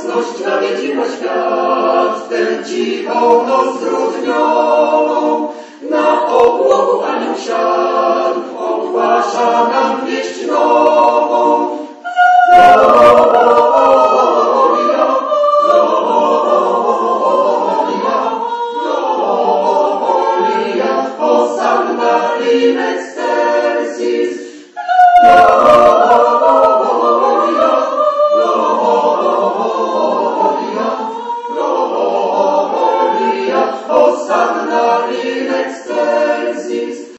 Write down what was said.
jasność nawiedziła świat, w tę cichą noc zróżnioną. Na obłogu anioł siadł,